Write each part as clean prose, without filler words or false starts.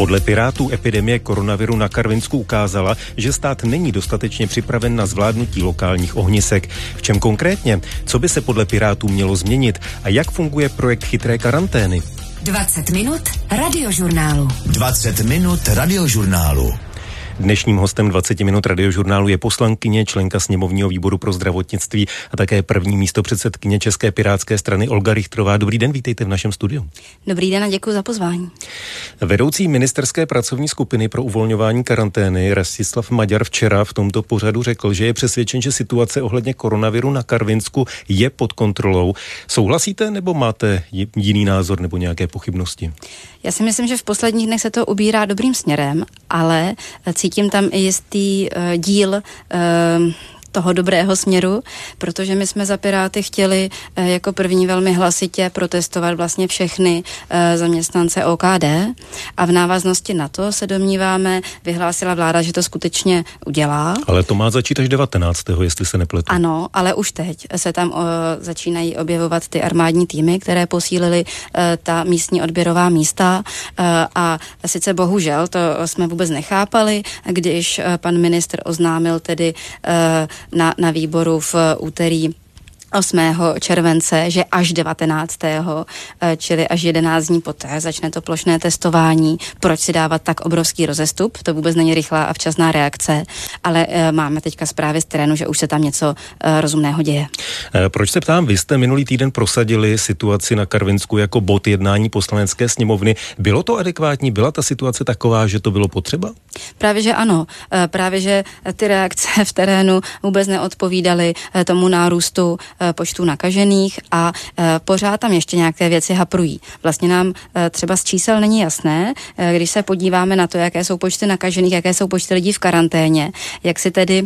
Podle Pirátů epidemie koronaviru na Karvinsku ukázala, že stát není dostatečně připraven na zvládnutí lokálních ohnisek. V čem konkrétně? Co by se podle Pirátů mělo změnit? A jak funguje projekt chytré karantény? 20 minut radiožurnálu. 20 minut radiožurnálu. Dnešním hostem 20 minut radiožurnálu je poslankyně, členka sněmovního výboru pro zdravotnictví a také první místopředsedkyně České pirátské strany Olga Richtrová. Dobrý den, vítejte v našem studiu. Dobrý den a děkuji za pozvání. Vedoucí ministerské pracovní skupiny pro uvolňování karantény Rastislav Maďar včera v tomto pořadu řekl, že je přesvědčen, že situace ohledně koronaviru na Karvinsku je pod kontrolou. Souhlasíte nebo máte jiný názor nebo nějaké pochybnosti? Já si myslím, že v posledních dnech se to ubírá dobrým směrem, ale cítím tam i jistý díl toho dobrého směru, protože my jsme za Piráty chtěli jako první velmi hlasitě protestovat vlastně všechny zaměstnance OKD a v návaznosti na to se domníváme, vyhlásila vláda, že to skutečně udělá. Ale to má začít až 19., jestli se nepletu. Ano, ale už teď se tam začínají objevovat ty armádní týmy, které posílily ta místní odběrová místa a sice bohužel, to jsme vůbec nechápali, když pan ministr oznámil tedy na výboru v úterý 8. července, že až 19., čili až 11 dní poté, začne to plošné testování. Proč si dávat tak obrovský rozestup? To vůbec není rychlá a včasná reakce, ale máme teďka zprávy z terénu, že už se tam něco rozumného děje. Proč se ptám? Vy jste minulý týden prosadili situaci na Karvinsku jako bod jednání Poslanecké sněmovny. Bylo to adekvátní? Byla ta situace taková, že to bylo potřeba? Právě, že ano. Právě, že ty reakce v terénu vůbec neodpovídaly tomu nárůstu počtu nakažených a pořád tam ještě nějaké věci haprují. Vlastně nám třeba z čísel není jasné, když se podíváme na to, jaké jsou počty nakažených, jaké jsou počty lidí v karanténě, jak si tedy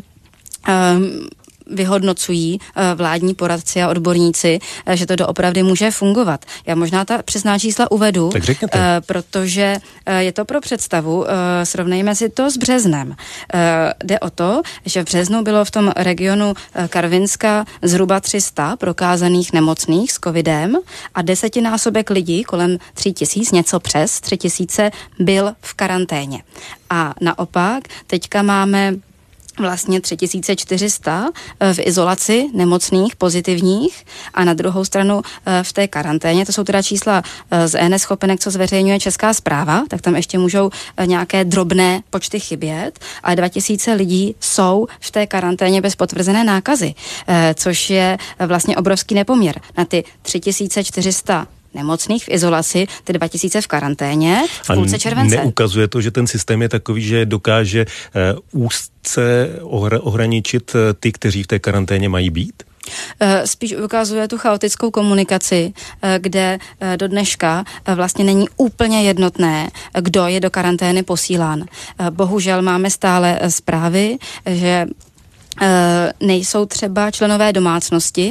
vyhodnocují vládní poradci a odborníci, že to doopravdy může fungovat. Já možná ta přesná čísla uvedu, protože je to pro představu, srovnejme si to s březnem. Jde o to, že v březnu bylo v tom regionu Karvinska zhruba 300 prokázaných nemocných s covidem a 10násobek lidí, kolem 3000, něco přes 3000, byl v karanténě. A naopak, teďka máme vlastně 3400 v izolaci nemocných, pozitivních a na druhou stranu v té karanténě. To jsou teda čísla z eNeschopenek, co zveřejňuje Česká správa, tak tam ještě můžou nějaké drobné počty chybět, ale 2000 lidí jsou v té karanténě bez potvrzené nákazy, což je vlastně obrovský nepoměr. Na ty 3400 nemocných v izolaci, ty 2000 v karanténě v půlce července. Neukazuje to, že ten systém je takový, že dokáže úzce ohraničit ty, kteří v té karanténě mají být? Spíš ukazuje tu chaotickou komunikaci, kde do dneška vlastně není úplně jednotné, kdo je do karantény posílán. Bohužel máme stále zprávy, že nejsou třeba členové domácnosti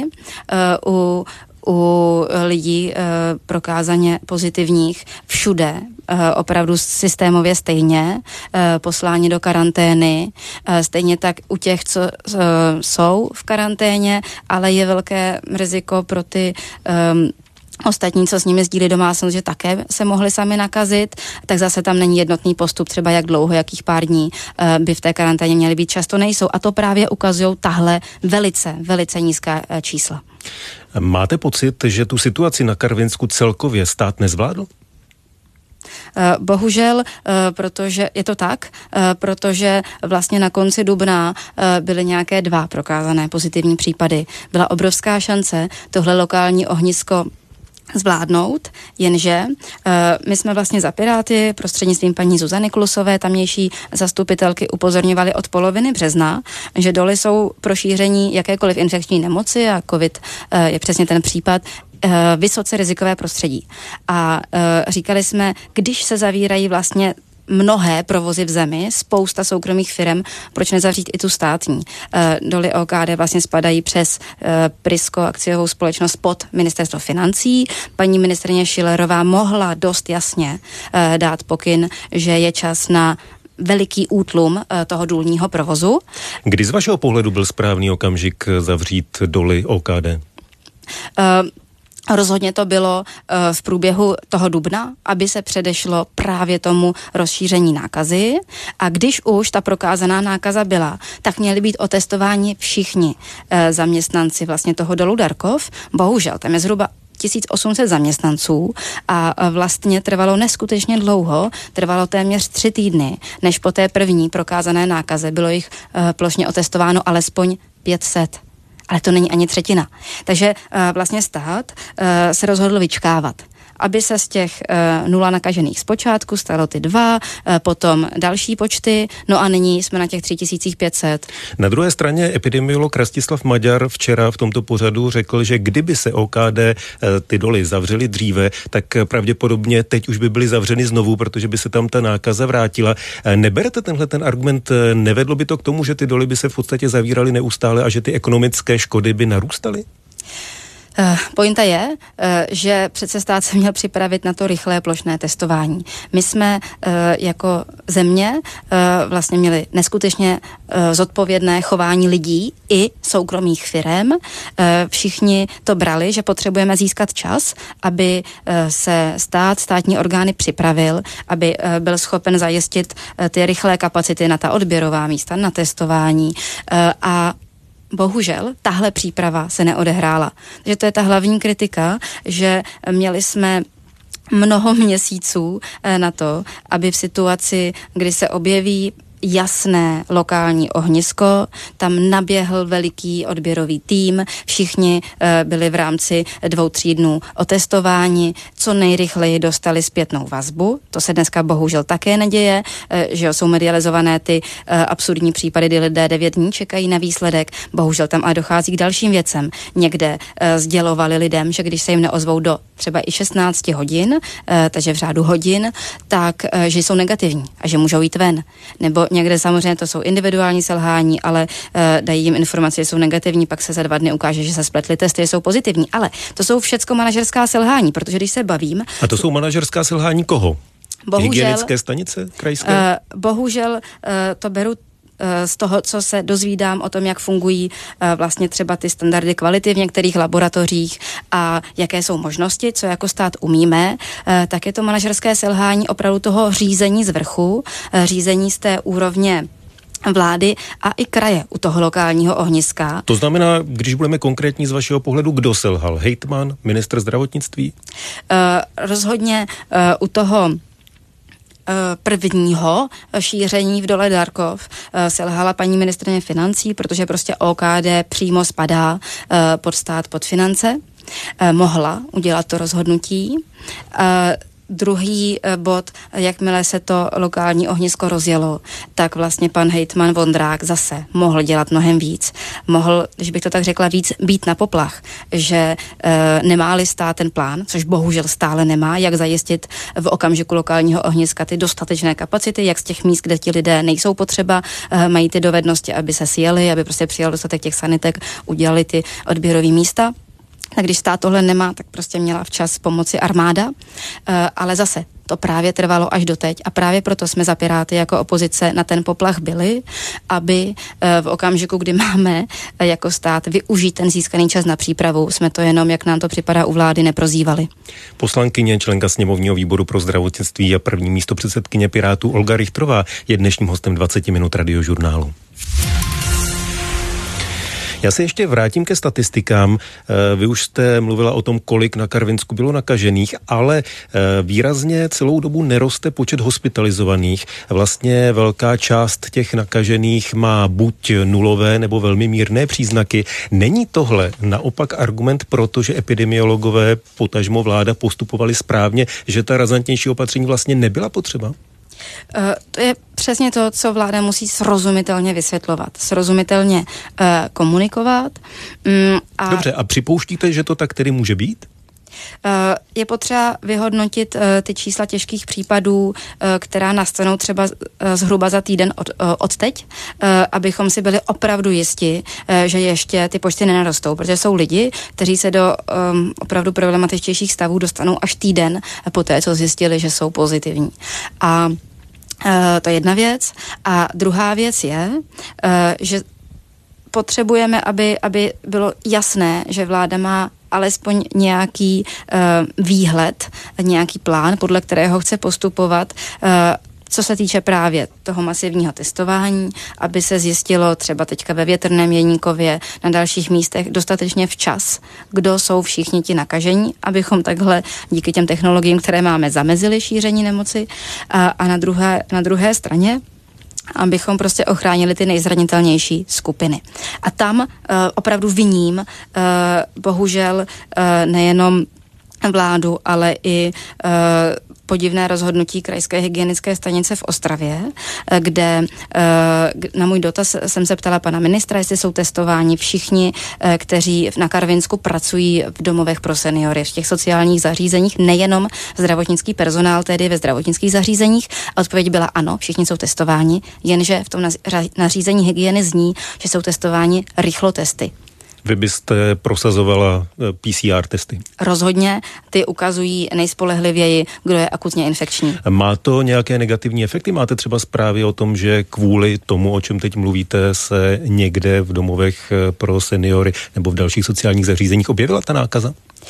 u lidí prokázaně pozitivních všude, opravdu systémově stejně, poslání do karantény, stejně tak u těch, co jsou v karanténě, ale je velké riziko pro ty ostatní, co s nimi sdílí domácnost, že také se mohli sami nakazit, tak zase tam není jednotný postup, třeba jak dlouho, jakých pár dní by v té karanténě měly být, často nejsou. A to právě ukazují tahle velice, velice nízká čísla. Máte pocit, že tu situaci na Karvinsku celkově stát nezvládl? Bohužel, protože je to tak, protože vlastně na konci dubna byly nějaké 2 prokázané pozitivní případy. Byla obrovská šance tohle lokální ohnisko zvládnout, jenže my jsme vlastně za Piráty prostřednictvím paní Zuzany Klusové, tamnější zastupitelky, upozorňovali od poloviny března, že doly jsou pro šíření jakékoliv infekční nemoci a covid je přesně ten případ, vysoce rizikové prostředí. A říkali jsme, když se zavírají vlastně mnohé provozy v zemi, spousta soukromých firem, proč nezavřít i tu státní. Doly OKD vlastně spadají přes Prisko, akciovou společnost, pod ministerstvo financí. Paní ministryně Schillerová mohla dost jasně dát pokyn, že je čas na veliký útlum toho důlního provozu. Kdy z vašeho pohledu byl správný okamžik zavřít doly OKD? Rozhodně to bylo v průběhu toho dubna, aby se předešlo právě tomu rozšíření nákazy. A když už ta prokázaná nákaza byla, tak měli být otestováni všichni zaměstnanci vlastně toho dolu Darkov. Bohužel, tam je zhruba 1800 zaměstnanců a vlastně trvalo neskutečně dlouho, trvalo téměř 3 týdny, než po té první prokázané nákaze bylo jich plošně otestováno alespoň 500. Ale to není ani třetina. Takže vlastně stát se rozhodl vyčkávat, aby se z těch 0 nakažených zpočátku stalo ty 2, potom další počty, no a nyní jsme na těch 3500. Na druhé straně epidemiolog Rastislav Maďar včera v tomto pořadu řekl, že kdyby se OKD ty doly zavřely dříve, tak pravděpodobně teď už by byly zavřeny znovu, protože by se tam ta nákaza vrátila. Neberete tenhle ten argument, nevedlo by to k tomu, že ty doly by se v podstatě zavíraly neustále a že ty ekonomické škody by narůstaly? Pointa je, že přece stát se měl připravit na to rychlé plošné testování. My jsme jako země vlastně měli neskutečně zodpovědné chování lidí i soukromých firem. Všichni to brali, že potřebujeme získat čas, aby se státní orgány připravil, aby byl schopen zajistit ty rychlé kapacity na ta odběrová místa, na testování a bohužel tahle příprava se neodehrála. Takže to je ta hlavní kritika, že měli jsme mnoho měsíců na to, aby v situaci, kdy se objeví jasné lokální ohnisko, tam naběhl veliký odběrový tým, všichni byli v rámci 2-3 dnů otestováni, co nejrychleji dostali zpětnou vazbu, to se dneska bohužel také neděje, že jsou medializované ty absurdní případy, kdy lidé 9 dní čekají na výsledek, bohužel tam ale dochází k dalším věcem. Někde sdělovali lidem, že když se jim neozvou do třeba i 16 hodin, takže v řádu hodin, tak že jsou negativní a že můžou jít ven. Nebo někde samozřejmě to jsou individuální selhání, ale dají jim informace, že jsou negativní, pak se za 2 dny ukáže, že se spletly testy, že jsou pozitivní. Ale to jsou všecko manažerská selhání, protože když se bavím... A to jsou manažerská selhání koho? Hygienické stanice krajské? Bohužel to beru z toho, co se dozvídám o tom, jak fungují vlastně třeba ty standardy kvality v některých laboratořích a jaké jsou možnosti, co jako stát umíme, tak je to manažerské selhání opravdu toho řízení z vrchu, řízení z té úrovně vlády a i kraje u toho lokálního ohniska. To znamená, když budeme konkrétní z vašeho pohledu, kdo selhal? Hejtman, ministr zdravotnictví? Rozhodně u toho prvního šíření v dole Darkov selhala paní ministryně financí, protože prostě OKD přímo spadá pod stát, pod finance. Mohla udělat to rozhodnutí. Druhý bod, jakmile se to lokální ohnisko rozjelo, tak vlastně pan hejtman Vondrák zase mohl dělat mnohem víc. Mohl, když bych to tak řekla, víc být na poplach, že nemá-li stát ten plán, což bohužel stále nemá, jak zajistit v okamžiku lokálního ohniska ty dostatečné kapacity, jak z těch míst, kde ti lidé nejsou potřeba, mají ty dovednosti, aby se sjeli, aby prostě přijal dostatek těch sanitek, udělali ty odběrové místa. A když stát tohle nemá, tak prostě měla včas pomoci armáda, ale zase to právě trvalo až doteď a právě proto jsme za Piráty jako opozice na ten poplach byli, aby v okamžiku, kdy máme jako stát využít ten získaný čas na přípravu, jsme to jenom, jak nám to připadá u vlády, neprozývali. Poslankyně, členka sněmovního výboru pro zdravotnictví a první místopředsedkyně Pirátů Olga Richtrová je dnešním hostem 20 minut Radiožurnálu. Já se ještě vrátím ke statistikám. Vy už jste mluvila o tom, kolik na Karvinsku bylo nakažených, ale výrazně celou dobu neroste počet hospitalizovaných. Vlastně velká část těch nakažených má buď nulové nebo velmi mírné příznaky. Není tohle naopak argument, protože epidemiologové, potažmo vláda postupovali správně, že ta razantnější opatření vlastně nebyla potřeba? To je přesně to, co vláda musí srozumitelně vysvětlovat, srozumitelně komunikovat. Dobře, a připouštíte, že to tak tedy může být? Je potřeba vyhodnotit ty čísla těžkých případů, která nastanou třeba zhruba za týden od teď, abychom si byli opravdu jisti, že ještě ty počty nenarostou, protože jsou lidi, kteří se do opravdu problematičtějších stavů dostanou až týden poté, co zjistili, že jsou pozitivní. A to je jedna věc. A druhá věc je, že potřebujeme, aby bylo jasné, že vláda má alespoň nějaký výhled, nějaký plán, podle kterého chce postupovat, co se týče právě toho masivního testování, aby se zjistilo třeba teďka ve Větrném Jeníkově, na dalších místech dostatečně včas, kdo jsou všichni ti nakažení, abychom takhle díky těm technologiím, které máme, zamezili šíření nemoci a na druhé straně abychom prostě ochránili ty nejzranitelnější skupiny. A tam opravdu viním bohužel nejenom vládu, ale i podivné rozhodnutí krajské hygienické stanice v Ostravě, kde na můj dotaz jsem se ptala pana ministra, jestli jsou testováni všichni, kteří na Karvinsku pracují v domovech pro seniory, v těch sociálních zařízeních, nejenom zdravotnický personál, tedy ve zdravotnických zařízeních. A odpověď byla ano, všichni jsou testováni, jenže v tom nařízení hygieny zní, že jsou testováni rychlotesty. Vy byste prosazovala PCR testy? Rozhodně, ty ukazují nejspolehlivěji, kdo je akutně infekční. Má to nějaké negativní efekty? Máte třeba zprávy o tom, že kvůli tomu, o čem teď mluvíte, se někde v domovech pro seniory nebo v dalších sociálních zařízeních objevila ta nákaza?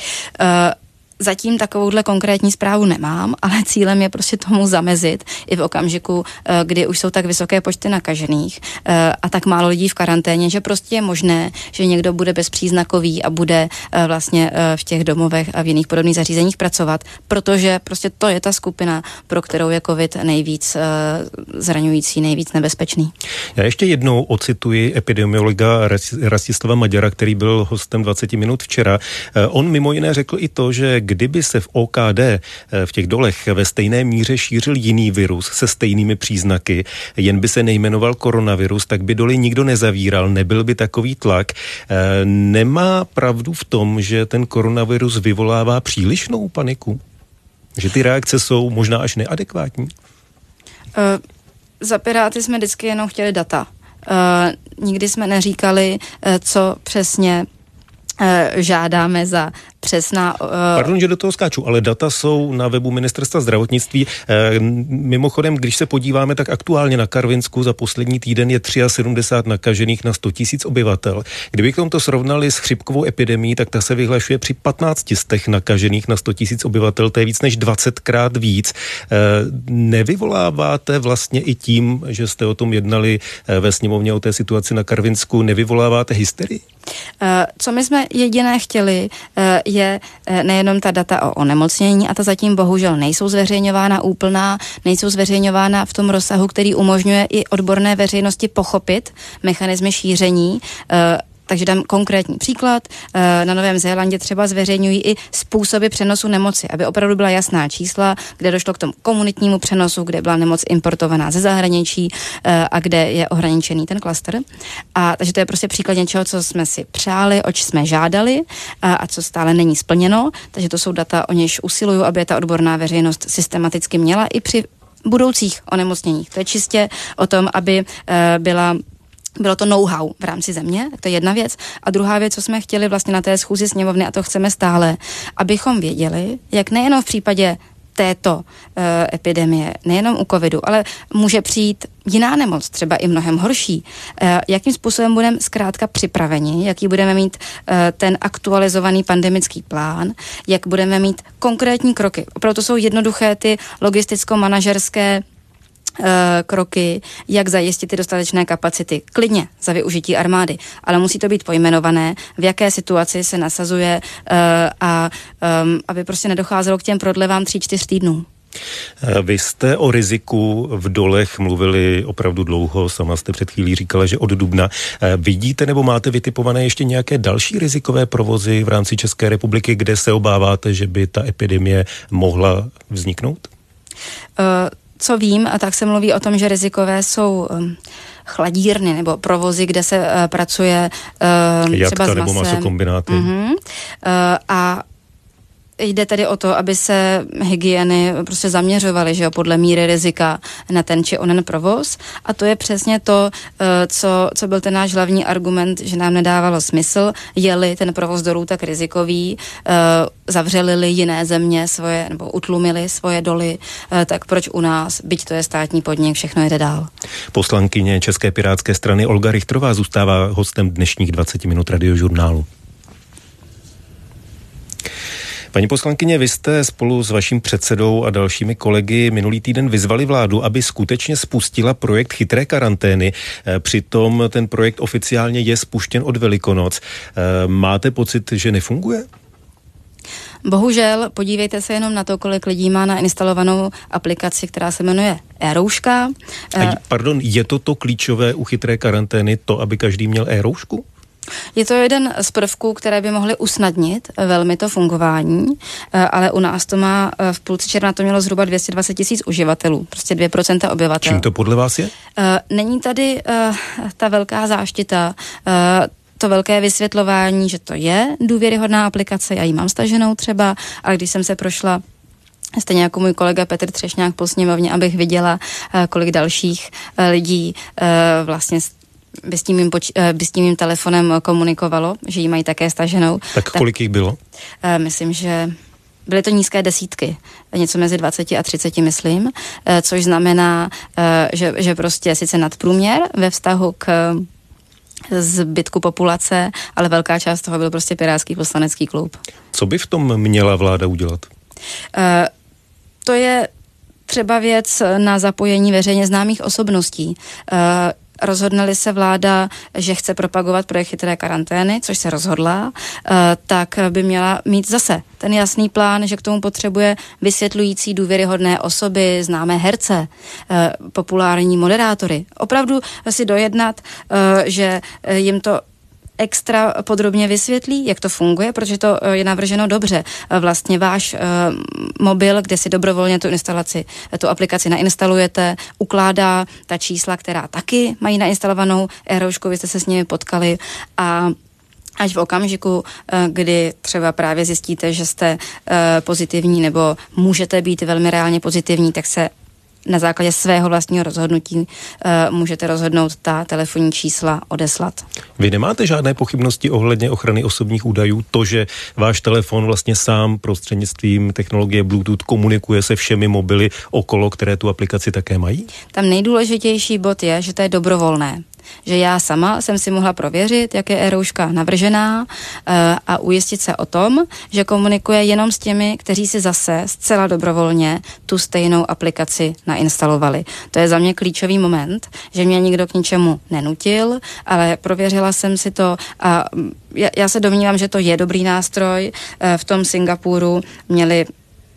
Zatím takovouhle konkrétní zprávu nemám, ale cílem je prostě tomu zamezit i v okamžiku, kdy už jsou tak vysoké počty nakažených a tak málo lidí v karanténě, že prostě je možné, že někdo bude bezpříznakový a bude vlastně v těch domovech a v jiných podobných zařízeních pracovat, protože prostě to je ta skupina, pro kterou je COVID nejvíc zraňující, nejvíc nebezpečný. Já ještě jednou ocituji epidemiologa Rastislava Maďara, který byl hostem 20 minut včera. On mimo jiné řekl i to, že kdyby se v OKD, v těch dolech, ve stejné míře šířil jiný virus se stejnými příznaky, jen by se nejmenoval koronavirus, tak by doly nikdo nezavíral, nebyl by takový tlak. Nemá pravdu v tom, že ten koronavirus vyvolává přílišnou paniku? Že ty reakce jsou možná až neadekvátní? Za Piráty jsme vždycky jenom chtěli data. Nikdy jsme neříkali, co přesně žádáme za přesná... Pardon, že do toho skáču, ale data jsou na webu Ministerstva zdravotnictví. Mimochodem, když se podíváme, tak aktuálně na Karvinsku za poslední týden je 73 nakažených na 100 000 obyvatel. Kdybychom to srovnali s chřipkovou epidemií, tak ta se vyhlašuje při 15 nakažených na 100 000 obyvatel, to je víc než 20krát víc. Nevyvoláváte vlastně i tím, že jste o tom jednali ve sněmovně o té situaci na Karvinsku, nevyvoláváte hysterii? Co my jsme jediné chtěli, je nejenom ta data o onemocnění, a ta zatím bohužel nejsou zveřejňována úplná, nejsou zveřejňována v tom rozsahu, který umožňuje i odborné veřejnosti pochopit mechanismy šíření. Takže dám konkrétní příklad. Na Novém Zélandě třeba zveřejňují i způsoby přenosu nemoci, aby opravdu byla jasná čísla, kde došlo k tomu komunitnímu přenosu, kde byla nemoc importovaná ze zahraničí a kde je ohraničený ten klaster. Takže to je prostě příklad něčeho, co jsme si přáli, oč jsme žádali a co stále není splněno. Takže to jsou data, o něž usiluju, aby ta odborná veřejnost systematicky měla i při budoucích onemocněních. To je čistě o tom, aby bylo to know-how v rámci země, tak to je jedna věc. A druhá věc, co jsme chtěli vlastně na té schůzi sněmovny, a to chceme stále, abychom věděli, jak nejenom v případě této epidemie, nejenom u covidu, ale může přijít jiná nemoc, třeba i mnohem horší. Jakým způsobem budeme zkrátka připraveni, jaký budeme mít ten aktualizovaný pandemický plán, jak budeme mít konkrétní kroky. Opravdu to jsou jednoduché ty logisticko-manažerské kroky, jak zajistit ty dostatečné kapacity. Klidně za využití armády, ale musí to být pojmenované, v jaké situaci se nasazuje a aby prostě nedocházelo k těm prodlevám 3-4 týdnů. Vy jste o riziku v dolech mluvili opravdu dlouho, sama jste před chvílí říkala, že od dubna. Vidíte nebo máte vytipované ještě nějaké další rizikové provozy v rámci České republiky, kde se obáváte, že by ta epidemie mohla vzniknout? Co vím, a tak se mluví o tom, že rizikové jsou chladírny nebo provozy, kde se pracuje třeba s masem. Nebo masokombináty. A jde tedy o to, aby se hygieny prostě zaměřovaly, že jo, podle míry rizika na ten či onen provoz. A to je přesně to, co byl ten náš hlavní argument, že nám nedávalo smysl, je-li ten provoz dolů tak rizikový, zavřeli jiné země svoje, nebo utlumili svoje doly, tak proč u nás, byť to je státní podnik, všechno jede dál. Poslankyně České pirátské strany Olga Richtrová zůstává hostem dnešních 20 minut Radiožurnálu. Paní poslankyně, vy jste spolu s vaším předsedou a dalšími kolegy minulý týden vyzvali vládu, aby skutečně spustila projekt chytré karantény. Přitom ten projekt oficiálně je spuštěn od Velikonoc. Máte pocit, že nefunguje? Bohužel, podívejte se jenom na to, kolik lidí má nainstalovanou aplikaci, která se jmenuje e-rouška. Pardon, je to klíčové u chytré karantény, to, aby každý měl e-roušku? Je to jeden z prvků, které by mohly usnadnit velmi to fungování, ale u nás to má v půlce června to mělo zhruba 220 000 uživatelů, prostě 2% obyvatel. Čím to podle vás je? Není tady ta velká záštita, to velké vysvětlování, že to je důvěryhodná aplikace, já ji mám staženou třeba, ale když jsem se prošla stejně jako můj kolega Petr Třešňák po sněmovně, abych viděla, kolik dalších lidí vlastně by s tím mým telefonem komunikovalo, že ji mají také staženou. Tak kolik jich bylo? Myslím, že byly to nízké desítky, něco mezi 20 a 30, myslím, což znamená, že prostě sice nadprůměr ve vztahu k zbytku populace, ale velká část toho byl prostě pirátský poslanecký klub. Co by v tom měla vláda udělat? To je třeba věc na zapojení veřejně známých osobností. Rozhodne-li se vláda, že chce propagovat projekt chytré karantény, což se rozhodla, tak by měla mít zase ten jasný plán, že k tomu potřebuje vysvětlující důvěryhodné osoby, známé herce, populární moderátory. Opravdu si dojednat, že jim to extra podrobně vysvětlí, jak to funguje, protože to je navrženo dobře. Vlastně váš mobil, kde si dobrovolně tu aplikaci nainstalujete, ukládá ta čísla, která taky mají nainstalovanou e-roušku, vy jste se s nimi potkali a až v okamžiku, kdy třeba právě zjistíte, že jste pozitivní nebo můžete být velmi reálně pozitivní, tak se na základě svého vlastního rozhodnutí můžete rozhodnout ta telefonní čísla odeslat. Vy nemáte žádné pochybnosti ohledně ochrany osobních údajů? To, že váš telefon vlastně sám prostřednictvím technologie Bluetooth komunikuje se všemi mobily okolo, které tu aplikaci také mají? Tam nejdůležitější bod je, že to je dobrovolné. Že já sama jsem si mohla prověřit, jak je e-rouška navržená a ujistit se o tom, že komunikuje jenom s těmi, kteří si zase zcela dobrovolně tu stejnou aplikaci nainstalovali. To je za mě klíčový moment, že mě nikdo k ničemu nenutil, ale prověřila jsem si to a já se domnívám, že to je dobrý nástroj. V tom Singapuru měli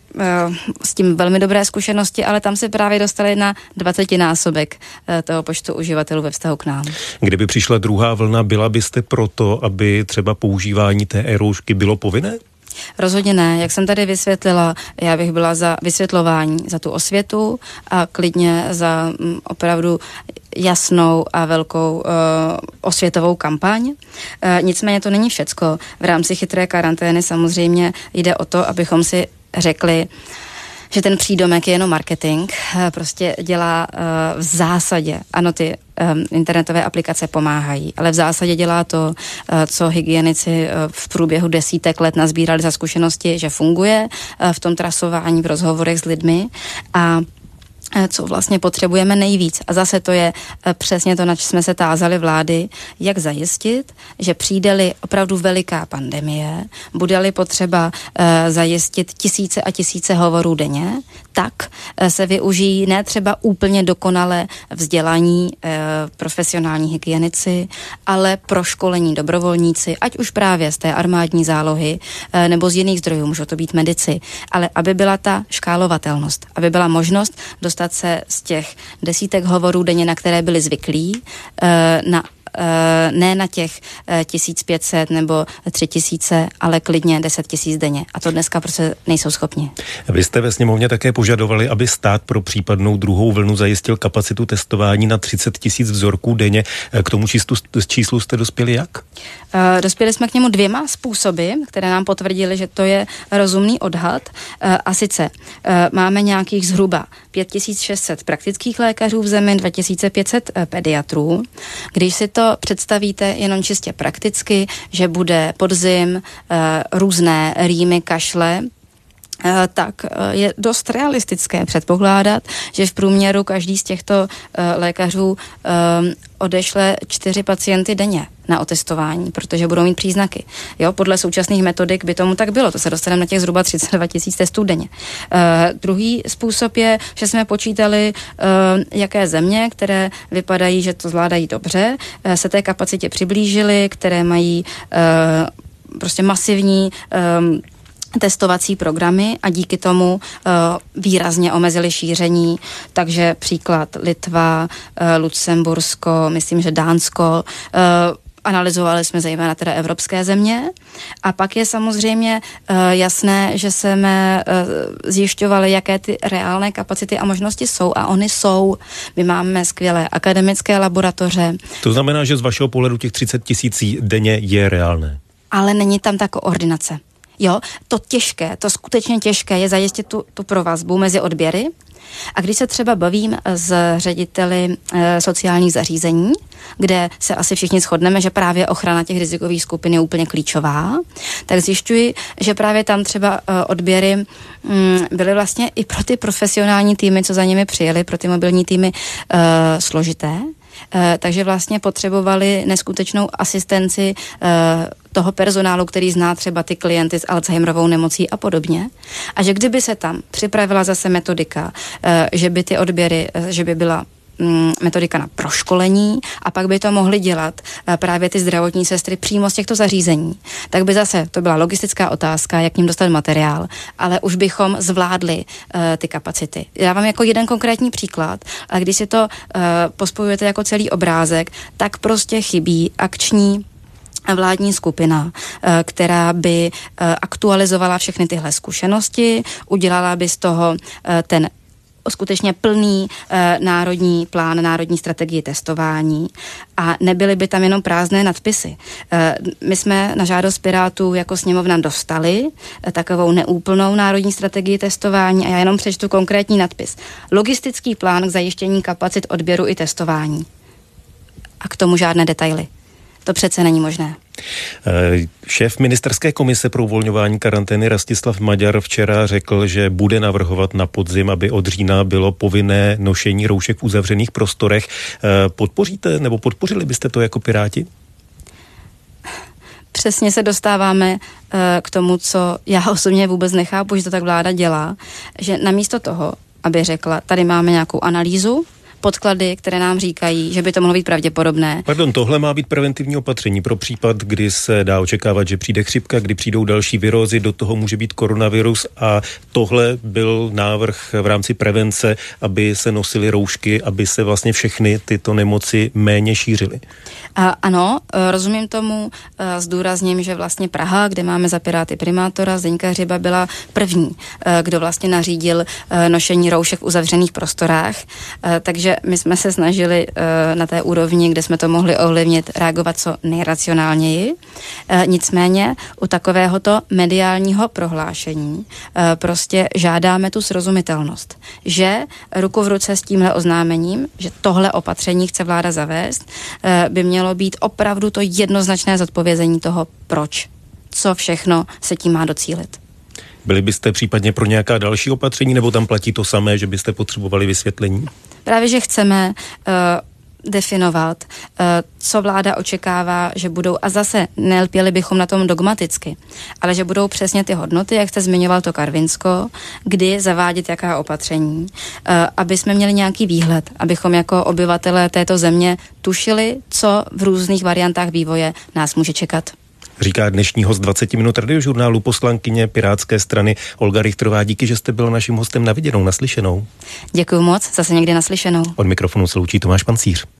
s tím velmi dobré zkušenosti, ale tam se právě dostali na 20násobek toho počtu uživatelů ve vztahu k nám. Kdyby přišla druhá vlna, byla byste proto, aby třeba používání té e-roušky bylo povinné? Rozhodně ne. Jak jsem tady vysvětlila, já bych byla za vysvětlování, za tu osvětu a klidně za opravdu jasnou a velkou osvětovou kampaň. Nicméně to není všecko. V rámci chytré karantény samozřejmě jde o to, abychom si řekli, že ten přídomek je jenom marketing, prostě dělá v zásadě, ano, ty internetové aplikace pomáhají, ale v zásadě dělá to, co hygienici v průběhu desítek let nazbírali za zkušenosti, že funguje v tom trasování, v rozhovorech s lidmi a co vlastně potřebujeme nejvíc. A zase to je přesně to, na co jsme se tázali vlády, jak zajistit, že přijde-li opravdu veliká pandemie, bude-li potřeba zajistit tisíce a tisíce hovorů denně, tak se využijí ne třeba úplně dokonale vzdělaní profesionální hygienici, ale proškolení dobrovolníci, ať už právě z té armádní zálohy nebo z jiných zdrojů, můžou to být medici, ale aby byla ta škálovatelnost, aby byla možnost dostat se z těch desítek hovorů denně, na které byli zvyklí, ne na těch 1500 nebo 3000, ale klidně 10 000 denně. A to dneska prostě nejsou schopni. Vy jste ve sněmovně také požadovali, aby stát pro případnou druhou vlnu zajistil kapacitu testování na 30 000 vzorků denně. K tomu číslu jste dospěli jak? Dospěli jsme k němu 2 způsoby, které nám potvrdili, že to je rozumný odhad. A sice máme nějakých zhruba 5600 praktických lékařů v zemi, 2500 pediatrů. Když si to představíte jenom čistě prakticky, že bude podzim, různé rýmy, kašle, tak je dost realistické předpokládat, že v průměru každý z těchto lékařů odešle 4 pacienty denně na otestování, protože budou mít příznaky. Jo, podle současných metodik by tomu tak bylo. To se dostaneme na těch zhruba 32 000 testů denně. Druhý způsob je, že jsme počítali, jaké země, které vypadají, že to zvládají dobře, se té kapacitě přiblížily, které mají prostě masivní testovací programy a díky tomu výrazně omezili šíření. Takže příklad Litva, Lucembursko, myslím, že Dánsko. Analyzovali jsme zejména teda evropské země a pak je samozřejmě jasné, že jsme zjišťovali, jaké ty reálné kapacity a možnosti jsou a ony jsou. My máme skvělé akademické laboratoře. To znamená, že z vašeho pohledu těch 30 000 denně je reálné. Ale není tam ta koordinace. Jo, to skutečně těžké je zajistit tu provazbu mezi odběry. A když se třeba bavím s řediteli sociálních zařízení, kde se asi všichni shodneme, že právě ochrana těch rizikových skupin je úplně klíčová, tak zjišťuji, že právě tam třeba odběry byly vlastně i pro ty profesionální týmy, co za nimi přijeli, pro ty mobilní týmy složité. Takže vlastně potřebovali neskutečnou asistenci toho personálu, který zná třeba ty klienty s Alzheimerovou nemocí a podobně. A že kdyby se tam připravila zase metodika, že by ty odběry, že by byla metodika na proškolení a pak by to mohly dělat právě ty zdravotní sestry přímo z těchto zařízení. Tak by zase to byla logistická otázka, jak ním dostat materiál, ale už bychom zvládli ty kapacity. Já vám jako jeden konkrétní příklad, a když si to pospojujete jako celý obrázek, tak prostě chybí akční vládní skupina, která by aktualizovala všechny tyhle zkušenosti, udělala by z toho ten skutečně plný národní plán, národní strategii testování a nebyly by tam jenom prázdné nadpisy. My jsme na žádost Pirátů jako sněmovna dostali takovou neúplnou národní strategii testování a já jenom přečtu konkrétní nadpis. Logistický plán k zajištění kapacit odběru i testování. A k tomu žádné detaily. To přece není možné. Šéf ministerské komise pro uvolňování karantény Rastislav Maďar včera řekl, že bude navrhovat na podzim, aby od října bylo povinné nošení roušek v uzavřených prostorech. Podpoříte nebo podpořili byste to jako Piráti? Přesně se dostáváme k tomu, co já osobně vůbec nechápu, že to tak vláda dělá, že namísto toho, aby řekla, tady máme nějakou analýzu, podklady, které nám říkají, že by to mohlo být pravděpodobné. Pardon, tohle má být preventivní opatření pro případ, kdy se dá očekávat, že přijde chřipka, kdy přijdou další virózy, do toho může být koronavirus a tohle byl návrh v rámci prevence, aby se nosily roušky, aby se vlastně všechny tyto nemoci méně šířily. Ano, rozumím tomu, zdůrazním, že vlastně Praha, kde máme za Piráty primátora, Zdeňka Hřiba, byla první, kdo vlastně nařídil nošení roušek v uzavřených prostorách, takže my jsme se snažili na té úrovni, kde jsme to mohli ovlivnit, reagovat co nejracionálněji. Nicméně u takovéhoto mediálního prohlášení prostě žádáme tu srozumitelnost, že ruku v ruce s tímhle oznámením, že tohle opatření chce vláda zavést, by mělo být opravdu to jednoznačné zodpovězení toho, proč, co všechno se tím má docílit. Byli byste případně pro nějaká další opatření, nebo tam platí to samé, že byste potřebovali vysvětlení? Právě, že chceme definovat, co vláda očekává, že budou, a zase nelpěli bychom na tom dogmaticky, ale že budou přesně ty hodnoty, jak jste zmiňoval to Karvinsko, kdy zavádět jaká opatření, aby jsme měli nějaký výhled, abychom jako obyvatelé této země tušili, co v různých variantách vývoje nás může čekat. Říká dnešní host 20 minut Radiožurnálu, poslankyně Pirátské strany Olga Richterová. Díky, že jste byl naším hostem. Na viděnou, naslyšenou. Děkuju moc, zase někdy naslyšenou. Od mikrofonu se loučí Tomáš Pancíř.